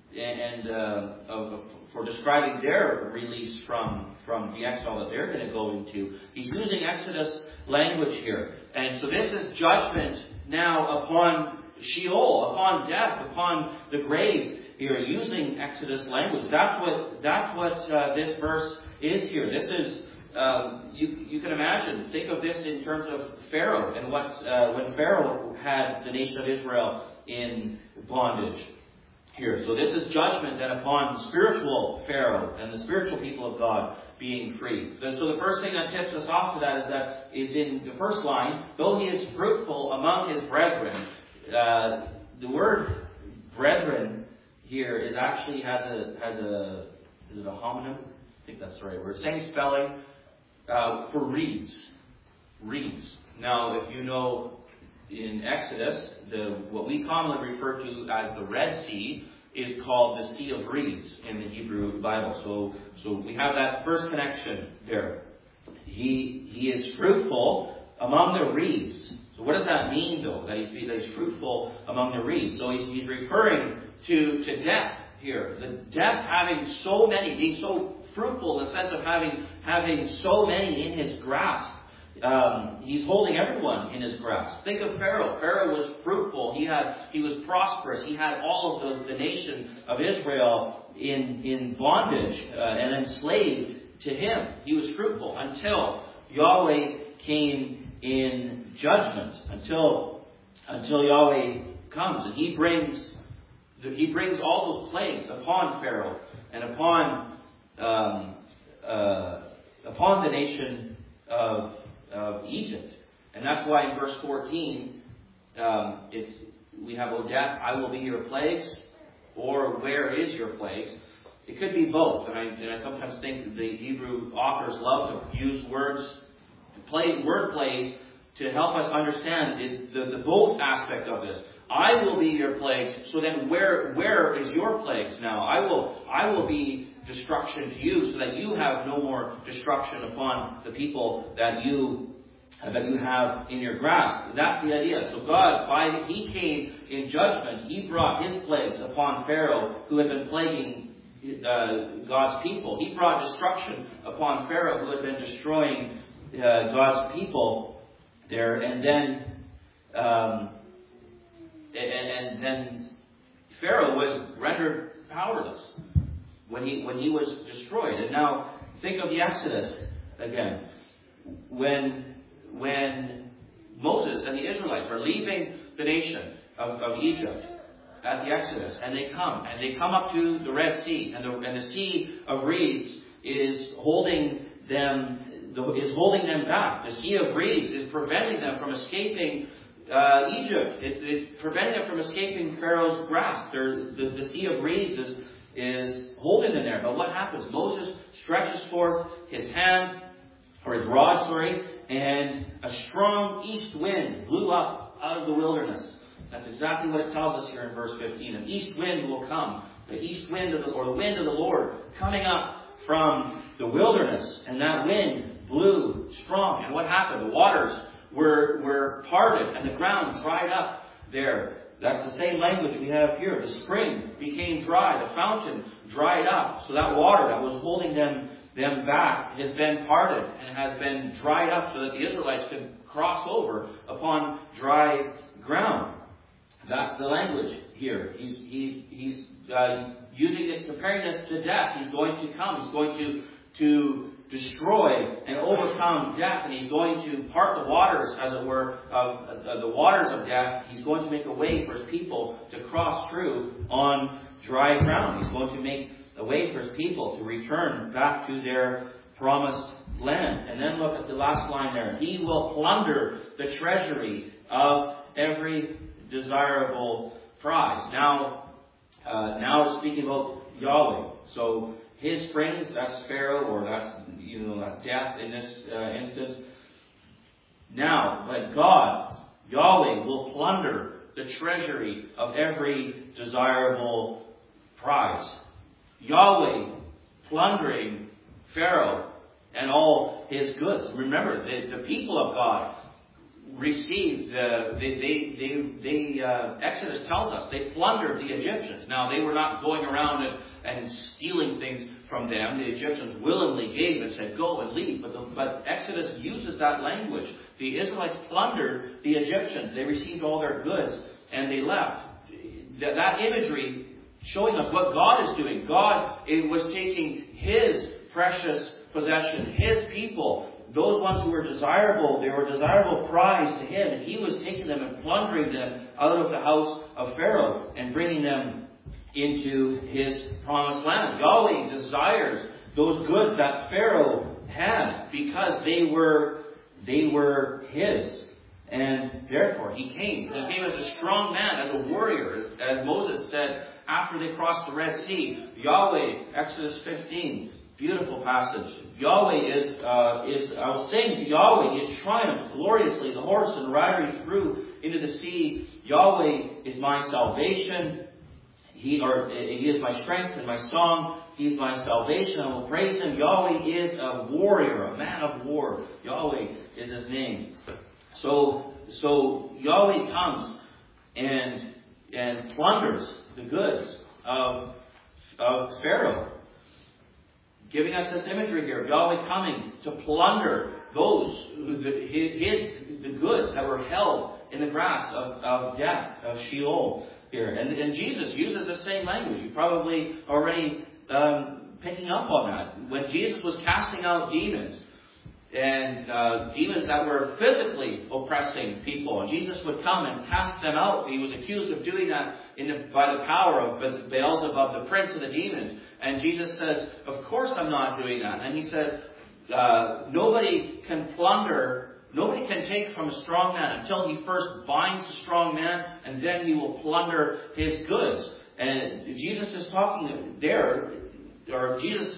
for describing their release from the exile that they're going to go into. He's using Exodus language here, and so this is judgment now upon Sheol, upon death, upon the grave here, using Exodus language. That's what this verse is here. This is, you can imagine, think of this in terms of Pharaoh and when Pharaoh had the nation of Israel in bondage here. So this is judgment then upon spiritual Pharaoh and the spiritual people of God being free. So the first thing that tips us off to that is in the first line, though he is fruitful among his brethren. The word brethren here is actually has a is it a homonym? I think that's the right word. Same spelling for reeds. Reeds. Now, if you know in Exodus, what we commonly refer to as the Red Sea is called the Sea of Reeds in the Hebrew Bible. So we have that first connection there. He is fruitful among the reeds. So what does that mean, though, that he's fruitful among the reeds? So he's referring to death here. The death having so many, being so fruitful in the sense of having so many in his grasp. He's holding everyone in his grasp. Think of Pharaoh. Pharaoh was fruitful. He was prosperous. He had all of the nation of Israel in bondage and enslaved to him. He was fruitful until Yahweh came in judgment. Until Yahweh comes and he brings all those plagues upon Pharaoh and upon the nation of Egypt. And that's why in verse 14, we have, O death, I will be your plagues, or where is your plagues? It could be both. And I sometimes think the Hebrew authors love to use word plays to help us understand the both aspect of this. I will be your plagues, so then where is your plagues now? I will be destruction to you, so that you have no more destruction upon the people that you have in your grasp. That's the idea. So God, he came in judgment. He brought his plagues upon Pharaoh, who had been plaguing God's people. He brought destruction upon Pharaoh, who had been destroying God's people there. And then Pharaoh was rendered powerless when he was destroyed. And now think of the Exodus again. When Moses and the Israelites are leaving the nation of Egypt at the Exodus, and they come up to the Red Sea, and the Sea of Reeds is holding them back. The Sea of Reeds is preventing them from escaping Egypt. It's preventing them from escaping Pharaoh's grasp. The Sea of Reeds is holding them there. But what happens? Moses stretches forth his hand, or his rod, and a strong east wind blew up out of the wilderness. That's exactly what it tells us here in verse 15. An east wind will come. The east wind the wind of the Lord coming up from the wilderness. And that wind blew strong. And what happened? The waters were parted and the ground dried up there. That's the same language we have here. The spring became dry. The fountain dried up. So that water that was holding them back has been parted and has been dried up so that the Israelites could cross over upon dry ground. That's the language here. He's using it, comparing this to death. He's going to come. He's going to destroy and overcome death, and he's going to part the waters, as it were, of the waters of death. He's going to make a way for his people to cross through on dry ground. He's going to make a way for his people to return back to their promised land. And then look at the last line there. He will plunder the treasury of every desirable prize. Now speaking about Yahweh. So his springs, that's Pharaoh, or that's death in this instance. Now, but God, Yahweh, will plunder the treasury of every desirable prize. Yahweh plundering Pharaoh and all his goods. Remember, the people of God received Exodus tells us they plundered the Egyptians. Now, they were not going around and stealing things from them. The Egyptians willingly gave and said, go and leave. But Exodus uses that language. The Israelites plundered the Egyptians. They received all their goods and they left. That imagery showing us what God is doing. God was taking His precious possession, His people, those ones who were desirable, they were desirable prize to Him, and He was taking them and plundering them out of the house of Pharaoh and bringing them into His promised land. Yahweh desires those goods that Pharaoh had because they were His. And therefore, He came. He came as a strong man, as a warrior, as Moses said after they crossed the Red Sea. Yahweh, Exodus 15, beautiful passage. Yahweh is I was saying to Yahweh, He has triumphed gloriously. The horse and rider He threw into the sea. Yahweh is my salvation. He is my strength and my song. He is my salvation. I will praise Him. Yahweh is a warrior, a man of war. Yahweh is His name. So Yahweh comes and plunders the goods of Pharaoh, giving us this imagery here of Yahweh coming to plunder the goods that were held in the grasp of death, of Sheol here. And Jesus uses the same language. You're probably already picking up on that. When Jesus was casting out demons, and demons that were physically oppressing people, and Jesus would come and cast them out. He was accused of doing that by the power of Beelzebub, the prince of the demons. And Jesus says, of course I'm not doing that. And He says, nobody can take from a strong man until he first binds the strong man, and then he will plunder his goods. And Jesus is talking there, or Jesus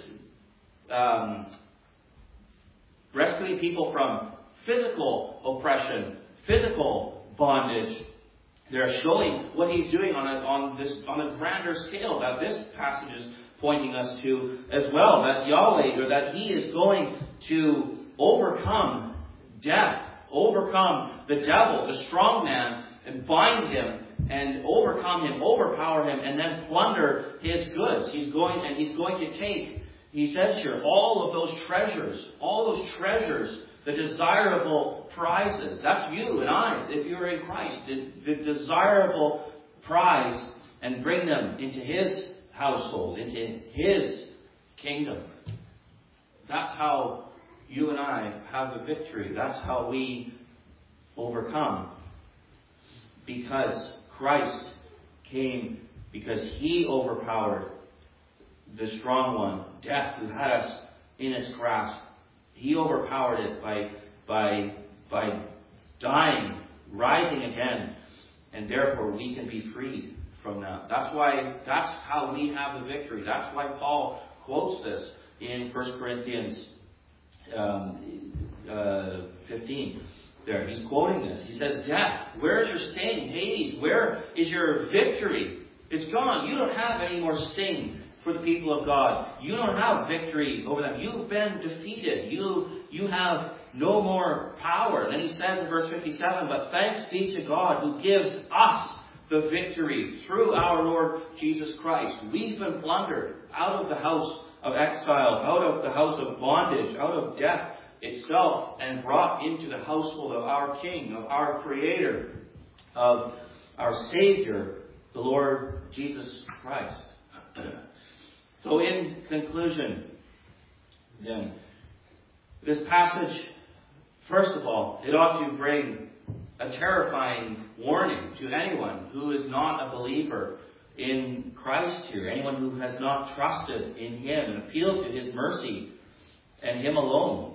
rescuing people from physical oppression, physical bondage. They're showing what He's doing on a grander scale that this passage is pointing us to as well. That Yahweh, or that He is going to overcome death, overcome the devil, the strong man, and bind him and overcome him, overpower him, and then plunder his goods. He's going to take, He says here, all of those treasures, the desirable prizes. That's you and I, if you're in Christ, the desirable prize, and bring them into His household, into His kingdom. That's how you and I have the victory. That's how we overcome. Because Christ came, because He overpowered the strong one, death, who had us in its grasp. He overpowered it by dying, rising again, and therefore we can be freed from that. That's how we have the victory. That's why Paul quotes this in 1 Corinthians 15. There, he's quoting this. He says, "Death, where is your sting? Hades, where is your victory? It's gone. You don't have any more sting for the people of God. You don't have victory over them. You've been defeated. You have no more power." Then he says in verse 57, "But thanks be to God who gives us the victory through our Lord Jesus Christ." We've been plundered out of the house of exile, out of the house of bondage, out of death itself, and brought into the household of our King, of our Creator, of our Savior, the Lord Jesus Christ. So in conclusion, then, this passage, first of all, it ought to bring a terrifying warning to anyone who is not a believer in Christ here, anyone who has not trusted in Him and appealed to His mercy and Him alone.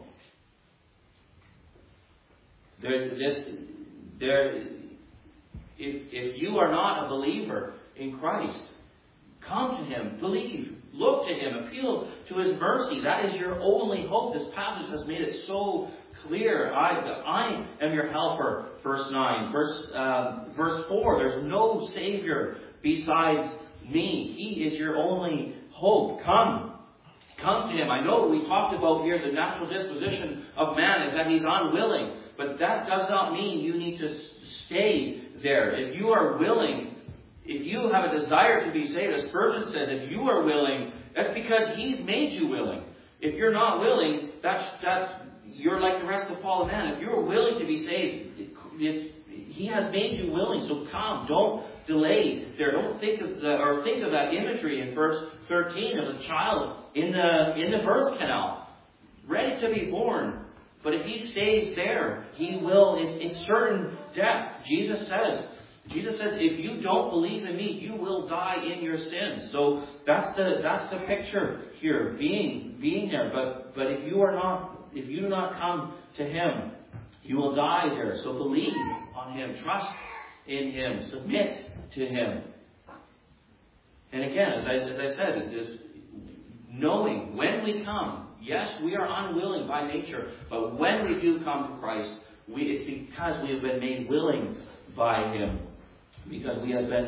If you are not a believer in Christ, come to Him, believe, look to Him, appeal to His mercy. That is your only hope. This passage has made it so clear. I am your helper, verse 9. Verse 4, there's no Savior besides me. He is your only hope. Come to Him. I know we talked about here the natural disposition of man is that he's unwilling, but that does not mean you need to stay there. If you are willing, if you have a desire to be saved, as Spurgeon says, if you are willing, that's because He's made you willing. If you're not willing, that's you're like the rest of fallen man. If you're willing to be saved, He has made you willing, so come. Don't delay there. Don't think of that imagery in verse 13 of a child in the birth canal, ready to be born. But if he stays there, he will. It's certain death. Jesus says, if you don't believe in me, you will die in your sins. So that's the picture here, being there. But if you do not come to him, you will die there. So believe on him, trust in him, submit to him. And again, as I said, it is knowing when we come. Yes, we are unwilling by nature, but when we do come to Christ, it's because we have been made willing by him. Because we have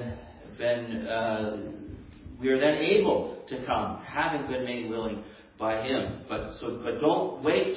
we are then able to come, having been made willing by him. But don't wait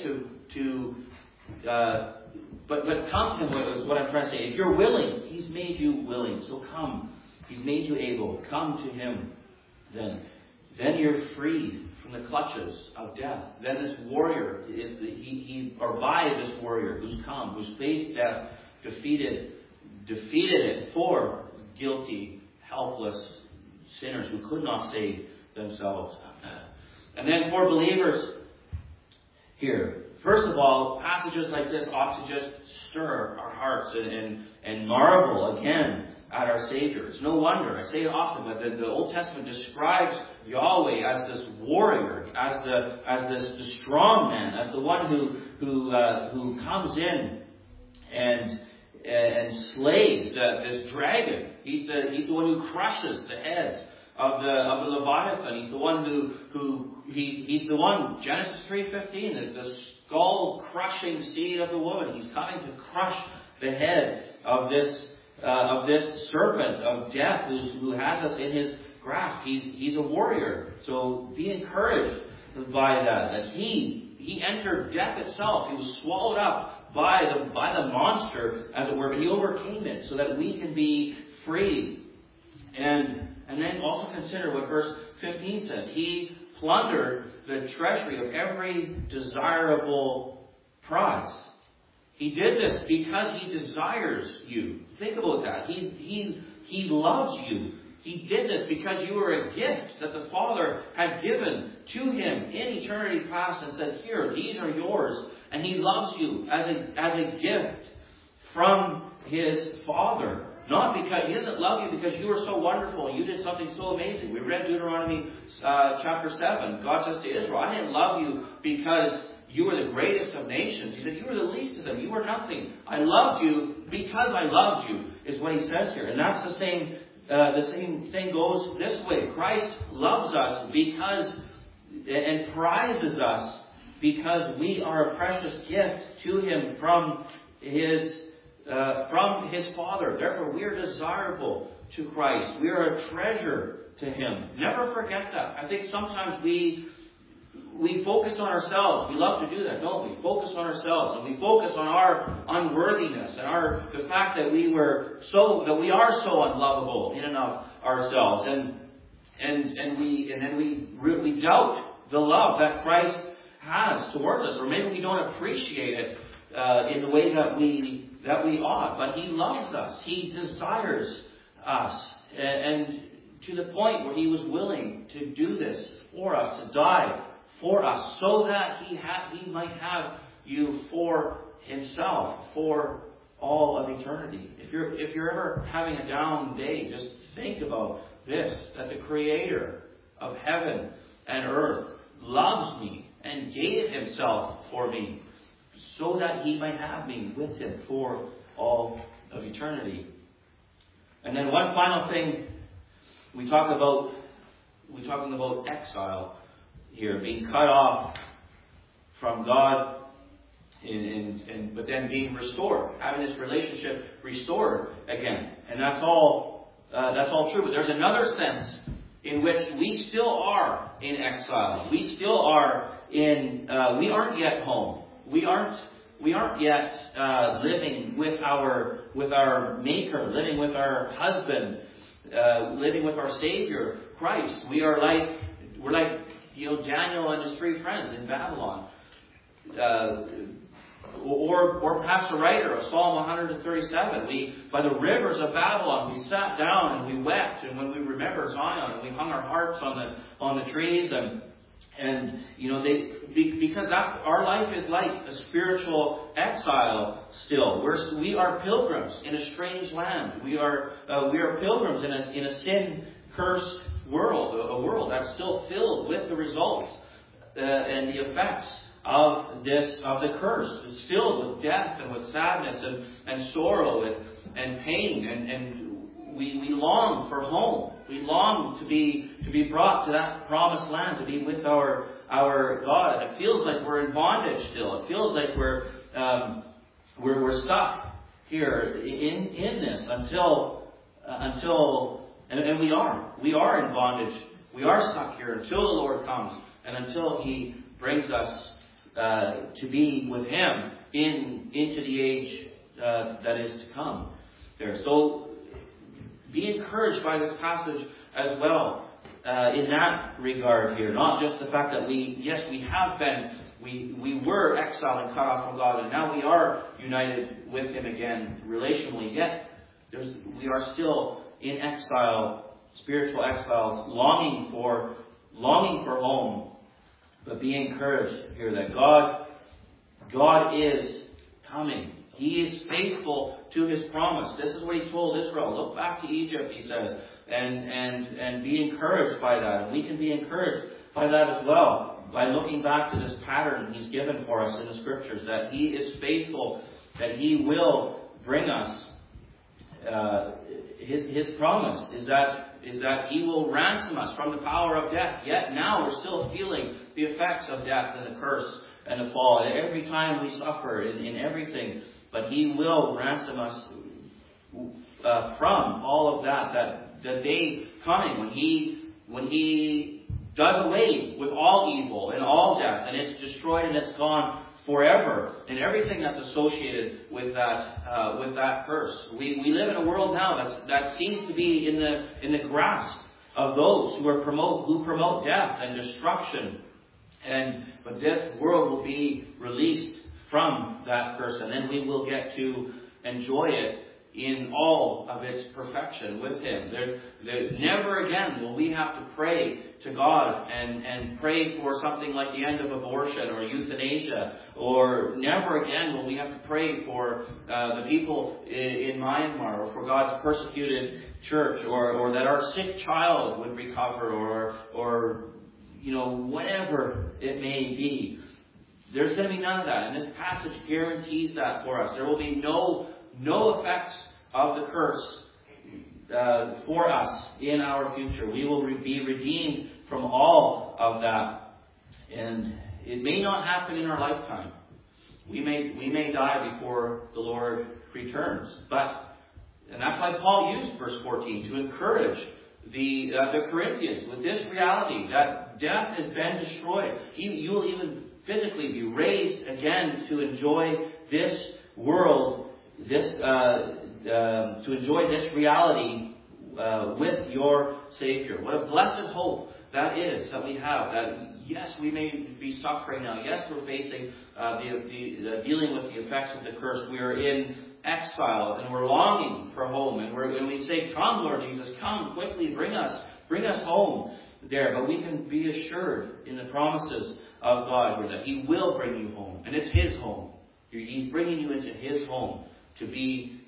but come to him is what I'm trying to say. If you're willing, he's made you willing. So come. He's made you able. Come to him. Then you're freed from the clutches of death. Then this warrior by this warrior who's come, who's faced death, defeated it for guilty, helpless sinners who could not save themselves. And then for believers here, first of all, passages like this ought to just stir our hearts and marvel again at our Savior. It's no wonder, I say it often, but the Old Testament describes Yahweh as this warrior, as the strong man, as the one who comes in and slays this dragon. He's the one who crushes the head of the Leviathan. He's the one he's the one, Genesis 3:15, the skull crushing seed of the woman. He's coming to crush the head of this serpent of death who has us in his grasp. He's a warrior. So be encouraged by that he entered death itself. He was swallowed up by the monster, as it were, but he overcame it so that we can be free. And then also consider what verse 15 says. He plundered the treasury of every desirable prize. He did this because he desires you. Think about that. He loves you. He did this because you were a gift that the Father had given to him in eternity past and said, here, these are yours. And he loves you as a gift from his Father. Not because he doesn't love you because you were so wonderful and you did something so amazing. We read Deuteronomy chapter 7. God says to Israel, I didn't love you because you were the greatest of nations. He said, you were the least of them. You were nothing. I loved you because I loved you, is what he says here. And that's the same thing goes this way. Christ loves us and prizes us because we are a precious gift to him from his Father. Therefore, we are desirable to Christ. We are a treasure to him. Never forget that. I think sometimes we focus on ourselves. We love to do that, don't we? Focus on ourselves, and we focus on our unworthiness and the fact that we are so unlovable in and of ourselves, and then we doubt the love that Christ has towards us, or maybe we don't appreciate it in the way that we ought. But he loves us. He desires us, and to the point where he was willing to do this for us, to die for us, so that he might have you for himself for all of eternity. If you're ever having a down day, just think about this: that the Creator of heaven and earth loves me and gave himself for me, so that he might have me with him for all of eternity. And then one final thing, we're talking about exile here, being cut off from God, but then being restored, having this relationship restored again. And that's all true. But there's another sense in which we still are in exile. We still are we aren't yet home. We aren't yet living with our Maker, living with our husband, living with our Savior, Christ. We're like Daniel and his 3 friends in Babylon. Or perhaps a writer of Psalm 137. By the rivers of Babylon, we sat down and we wept, and when we remember Zion, and we hung our harps on the trees, because our life is like a spiritual exile still. We are pilgrims in a strange land. We are pilgrims in a sin-cursed world, a world that's still filled with the results and the effects of the curse. It's filled with death and with sadness and sorrow and pain, and we long for home. We long to be brought to that promised land, to be with our God. And it feels like we're in bondage still. It feels like we're stuck here in this until we are in bondage. We are stuck here until the Lord comes and until He brings us to be with Him into the age that is to come. There. So be encouraged by this passage as well in that regard here. Not just the fact that we were exiled and cut off from God, and now we are united with Him again relationally. Yet we are still in exile, spiritual exiles, longing for home. But be encouraged here that God is coming. He is faithful to His promise. This is what He told Israel. Look back to Egypt, He says, and be encouraged by that. And we can be encouraged by that as well, by looking back to this pattern He's given for us in the Scriptures, that He is faithful, that He will bring us. His promise is that He will ransom us from the power of death. Yet now we're still feeling the effects of death and the curse and the fall. And every time we suffer in everything, but He will ransom us from all of that day coming when He does away with all evil and all death, and it's destroyed and it's gone forever, and everything that's associated with that curse. We live in a world now that seems to be in the grasp of those who promote death and destruction. But this world will be released from that curse, and then we will get to enjoy it in all of its perfection with Him. Never again will we have to pray to God and pray for something like the end of abortion or euthanasia, or never again will we have to pray for the people in Myanmar, or for God's persecuted church, or that our sick child would recover, or whatever it may be. There's going to be none of that, and this passage guarantees that for us. There will be no effects of the curse for us in our future. We will be redeemed from all of that, and it may not happen in our lifetime. We may die before the Lord returns, and that's why Paul used verse 14 to encourage the Corinthians with this reality that death has been destroyed. You will even physically be raised again to enjoy this world, to enjoy this reality with your Savior. What a blessed hope that is that we have. That yes, we may be suffering now. Yes, we're facing dealing with the effects of the curse. We are in exile and we're longing for home. And we say, "Come, Lord Jesus, come quickly, bring us home." There, but we can be assured in the promises of God that He will bring you home, and it's His home. He's bringing you into His home to be